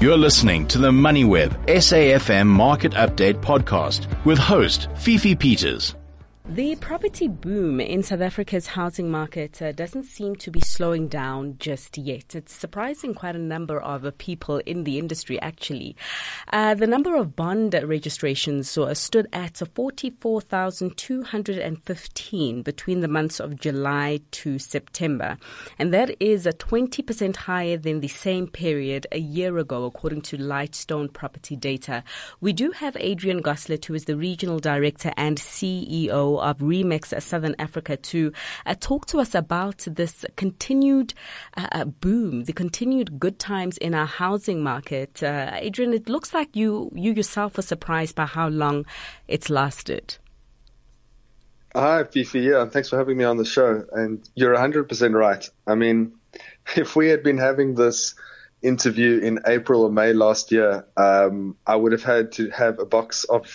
You're listening to the MoneyWeb SAFM Market Update podcast with host Fifi Peters. The property boom in South Africa's housing market doesn't seem to be slowing down just yet. It's surprising quite a number of people in the industry, actually. The number of bond registrations stood at 44,215 between the months of July to September. And that is 20% higher than the same period a year ago, according to Lightstone property data. We do have Adrian Goslet, who is the Regional Director and CEO of Remax Southern Africa, to talk to us about this continued boom, the continued good times in our housing market. Adrian, it looks like you yourself were surprised by how long it's lasted. Hi, Fifi. Yeah, thanks for having me on the show. And you're 100% right. I mean, if we had been having this interview in April or May last year, I would have had to have a box of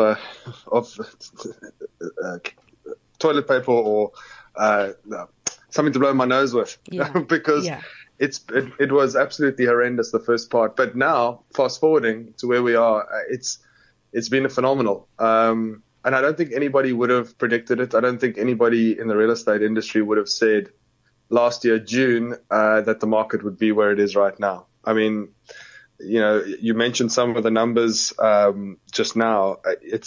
toilet paper or something to blow my nose with, because it was absolutely horrendous, the first part. But now, fast forwarding to where we are, it's been a phenomenal. And I don't think anybody would have predicted it. I don't think anybody in the real estate industry would have said last year, June, that the market would be where it is right now. I mean, you know, you mentioned some of the numbers just now.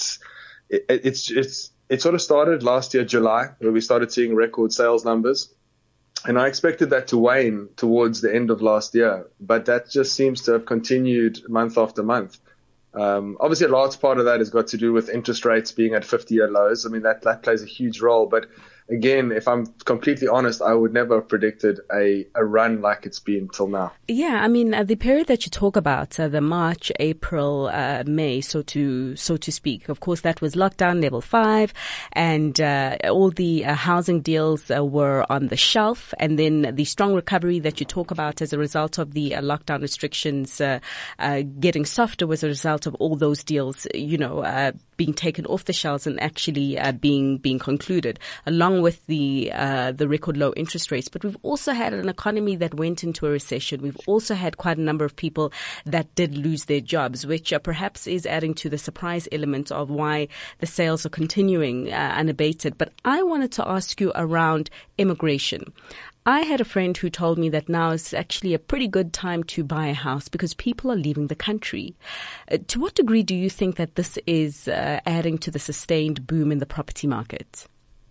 It sort of started last year, July, where we started seeing record sales numbers. And I expected that to wane towards the end of last year, but that just seems to have continued month after month. Obviously, a large part of that has got to do with interest rates being at 50-year lows. I mean, that plays a huge role. But again, if I'm completely honest, I would never have predicted a run like it's been till now. Yeah, I mean, the period that you talk about, the March, April, May, so to speak, of course, that was lockdown level 5, and all the housing deals were on the shelf. And then the strong recovery that you talk about as a result of the lockdown restrictions getting softer was a result of all those deals, being taken off the shelves and actually being concluded, along with the record low interest rates. But we've also had an economy that went into a recession. We've also had quite a number of people that did lose their jobs, which perhaps is adding to the surprise element of why the sales are continuing unabated. But I wanted to ask you around immigration. I had a friend who told me that now is actually a pretty good time to buy a house because people are leaving the country. To what degree do you think that this is adding to the sustained boom in the property market?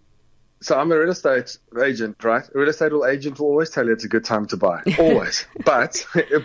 So I'm a real estate agent, right? A real estate agent will always tell you it's a good time to buy, always. but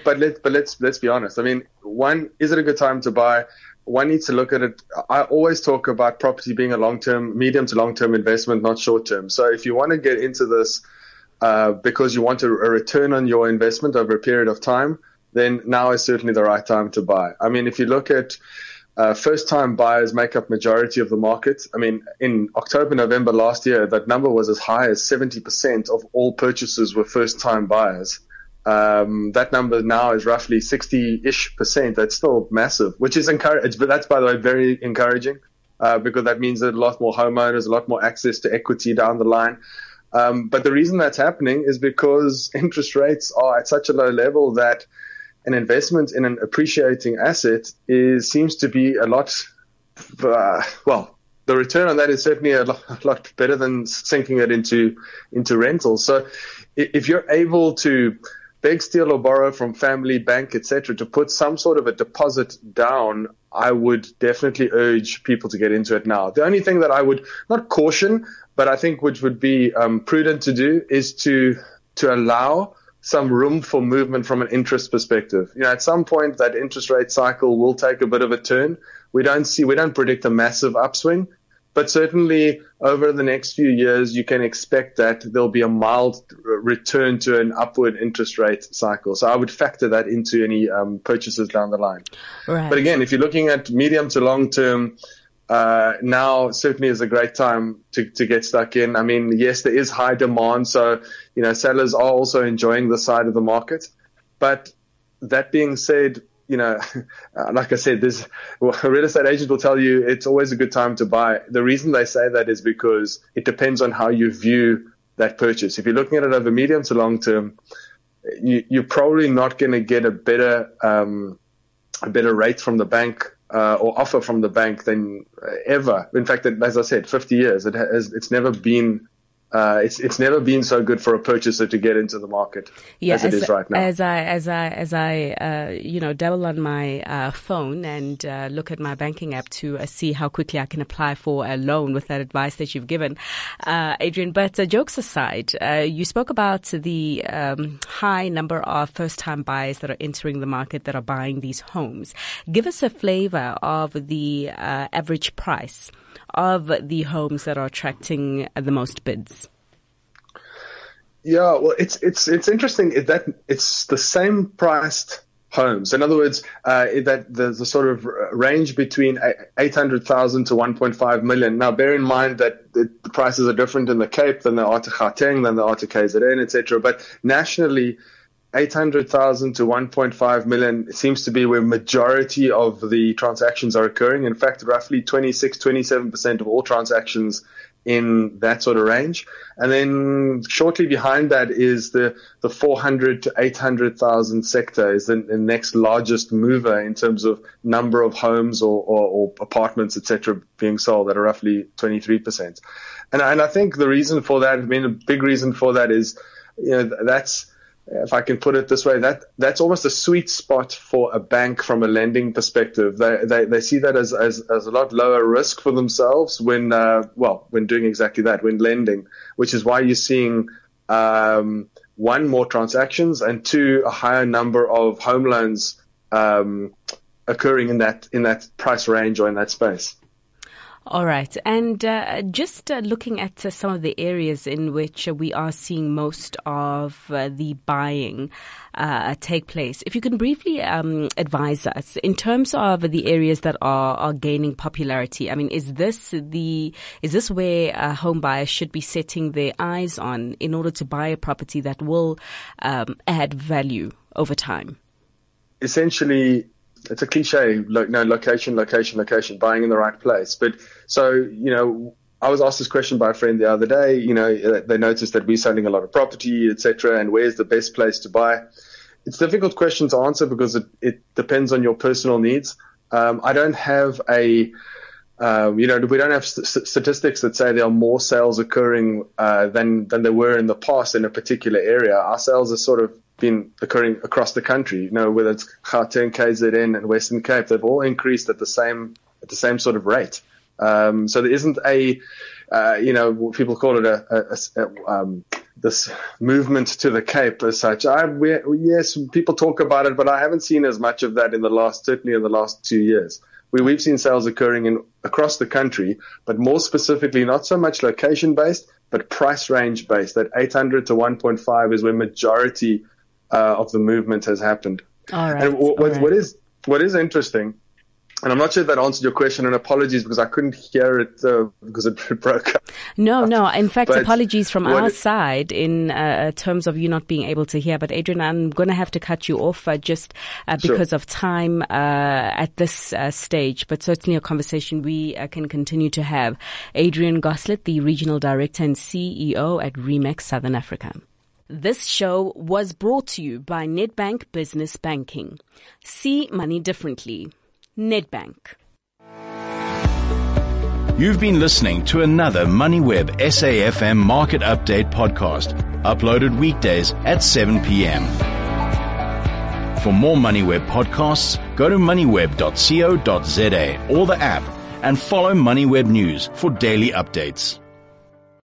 let's be honest. I mean, one, is it a good time to buy? One needs to look at it. I always talk about property being a medium to long-term investment, not short-term. So if you want to get into this because you want a return on your investment over a period of time, then now is certainly the right time to buy. I mean, if you look at first-time buyers make up majority of the market. I mean, in October, November last year, that number was as high as 70% of all purchasers were first-time buyers. That number now is roughly 60-ish%. That's still massive, which is encouraging. But that's, by the way, very encouraging because that means that a lot more homeowners, a lot more access to equity down the line. But the reason that's happening is because interest rates are at such a low level that an investment in an appreciating asset seems to be a lot, the return on that is certainly a lot better than sinking it into rentals. So if you're able to beg, steal or borrow from family, bank, etc., to put some sort of a deposit down, I would definitely urge people to get into it now. The only thing that I would not caution, but I think which would be prudent to do is to allow some room for movement from an interest perspective. At some point that interest rate cycle will take a bit of a turn. We don't predict a massive upswing, but certainly over the next few years, you can expect that there'll be a mild return to an upward interest rate cycle. So I would factor that into any purchases down the line. Right. But again, if you're looking at medium to long term, now certainly is a great time to get stuck in. I mean, yes, there is high demand. So, sellers are also enjoying the side of the market. But that being said, like I said, a real estate agent will tell you it's always a good time to buy. The reason they say that is because it depends on how you view that purchase. If you're looking at it over medium to long term, you're probably not going to get a better rate from the bank or offer from the bank than ever. In fact, as I said, 50 years, it's never been. It's never been so good for a purchaser to get into the market as it is right now. As I dabble on my phone and look at my banking app to see how quickly I can apply for a loan with that advice that you've given, Adrian. But jokes aside, you spoke about the high number of first-time buyers that are entering the market that are buying these homes. Give us a flavor of the average price of the homes that are attracting the most bids. Yeah, well, it's interesting that it's the same priced homes. In other words, that the sort of range between 800,000 to 1.5 million. Now, bear in mind that the prices are different in the Cape than they are to Gauteng, than they are to KZN, etc. But nationally, 800,000 to 1.5 million seems to be where majority of the transactions are occurring. In fact, roughly 27% of all transactions in that sort of range. And then shortly behind that is the 400 to 800,000 sector is the next largest mover in terms of number of homes or apartments, etc., being sold at roughly 23%. And I think the reason for that, a big reason for that is, that's, if I can put it this way, that's almost a sweet spot for a bank from a lending perspective. They see that as a lot lower risk for themselves when doing exactly that, when lending, which is why you're seeing, one, more transactions, and two, a higher number of home loans, occurring in that price range or in that space. All right. And just looking at some of the areas in which we are seeing most of the buying take place, if you can briefly advise us in terms of the areas that are gaining popularity. I mean, is this where home buyers should be setting their eyes on in order to buy a property that will add value over time? Essentially, it's a cliche, location, buying in the right place. But so, I was asked this question by a friend the other day. They noticed that we're selling a lot of property, etc., and where's the best place to buy? It's a difficult question to answer because it depends on your personal needs. I don't have we don't have statistics that say there are more sales occurring than there were in the past in a particular area. Our sales are sort of been occurring across the country, whether it's Gauteng, KZN, and Western Cape, they've all increased at the same sort of rate. So there isn't people call it this movement to the Cape as such. Yes, people talk about it, but I haven't seen as much of that certainly in the last 2 years. We've seen sales occurring across the country, but more specifically, not so much location based, but price range based. That 800 to 1.5 is where majority of the movement has happened. All right. And what is interesting, and I'm not sure if that answered your question, and apologies because I couldn't hear it because it broke up. No. In fact, apologies from our side in terms of you not being able to hear. But Adrian, I'm going to have to cut you off just because of time at this stage. But certainly a conversation we can continue to have. Adrian Goslett, the Regional Director and CEO at Remax Southern Africa. This show was brought to you by Nedbank Business Banking. See money differently. Nedbank. You've been listening to another MoneyWeb SAFM Market Update podcast, uploaded weekdays at 7 p.m. For more MoneyWeb podcasts, go to moneyweb.co.za or the app and follow MoneyWeb News for daily updates.